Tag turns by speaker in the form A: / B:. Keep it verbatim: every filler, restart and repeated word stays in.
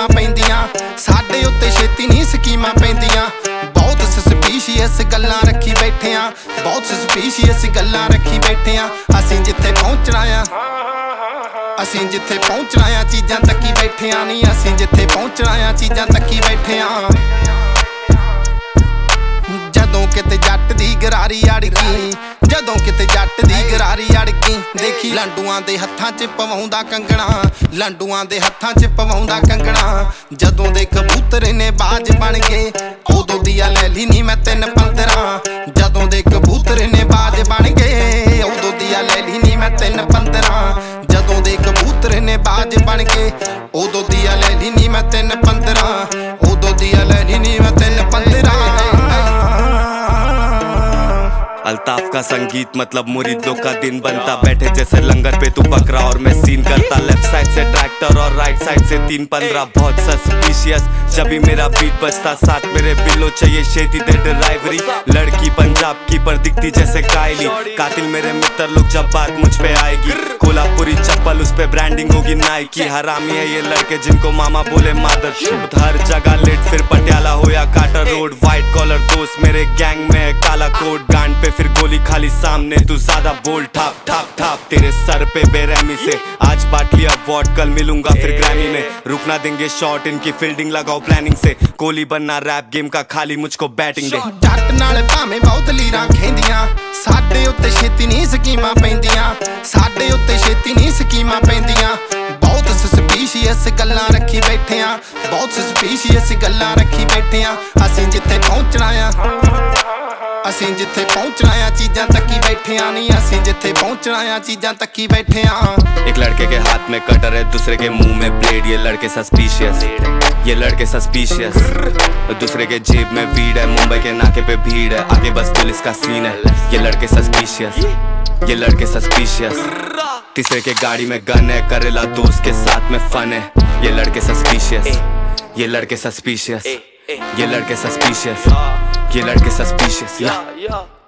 A: पैंदियां साडे उत्ते छेती नहीं स्कीमां पैंदियां बहुत सस्पीशियस गल्लां रखी बैठे आ बहुत सस्पीशियस गल्लां रखी बैठे आ असीं जिथे पहुंचना आ असीं जिथे पहुंचना आ चीज़ां तक्की बैठे आ नहीं असीं जिथे पहुंचना आ चीज़ां तक्की बैठे आ जदों किते जट दी गरारी अड़गी जदों किते जट दी गरारी अड़गी देखी लांडूआं दे हत्थां च पवाउंदा कंगना लांडूआं दे हत्थां च पवाउंदा कंगना जदों दे कबूतर ने बाज बन गए उदों दिया लैली नी मैं तीन पंद्रह जदों दे कबूतर ने बाज बन गए उदों दिया लैली नी मैं तीन पंद्रह जदों दे कबूतर ने बाज बन गए उदों दिया लैली नी मैं तीन पंद्रह उदों दिया लैली नी मैं तीन पंद्रह
B: अल्ताफ का संगीत मतलब मुरीदों का दिन बनता बैठे जैसे लंगर पे तू बकरा और मैं सीन करता लेफ्ट साइड से ट्रैक्टर और राइट साइड से तीन पंद्रह बहुत सस्पिशियस जब भी मेरा बीट बजता साथ मेरे बिल्लो चाहिए शेती दे ड्राइवरी लड़की पंजाब की पर दिखती जैसे कायली कातिल मेरे मित्र लोग जब बात मुझ पे आएगी कोल्हापुरी चप्पल उस पे ब्रांडिंग होगी नाइकी हरामी है ये लड़के जिनको मामा बोले मादर शूट हर जगह लेट फिर पटियाला हो या काटर रोड व्हाइट कॉलर दोस्त मेरे गैंग में काला कोट गांड पे फिर गोली खाली सामने तू ज्यादा बोल ठाप ठाप ठाप तेरे सर पे बेरहमी से आज बांट लिया अवार्ड कल मिलूंगा फिर ग्रैमी में रुकना देंगे शॉट इनकी फील्डिंग लगाओ प्लानिंग से कोहली बनना रैप गेम का खाली मुझको बैटिंग दे
A: जट नाल भावें बहुत लीरां खेंदियां साडे उत्ते छेती नहीं स्कीमां पैंदियां साडे उत्ते छेती नहीं स्कीमां पैंदियां बहुत सस्पीशियस गल्लां रखी बैठे आ बहुत सस्पीशियस गल्लां रखी बैठे आ असीं जिथे पहुंचना आ असीं जिथे पहुंचना आ चीज़ां तक्की बैठे आ नहीं असीं जिथे पहुंचना आ चीज़ां तक्की बैठे आ
B: एक लड़के के हाथ में कटर है दूसरे के मुंह में ब्लेड ये लड़के सस्पिशियस ये लड़के सस्पिशियस दूसरे के जेब में वीड है मुंबई के नाके पे भीड़ है आगे बस पुलिस का सीन है ये लड़के सस्पिशियस ये लड़के सस्पिशियस तीसरे के गाड़ी में गन है करेला दोस्त के साथ में फन है ये लड़के सस्पिशियस ये लड़के सस्पिशियस ये लड़के सस्पिशियस ये लड़के सस्पिशियस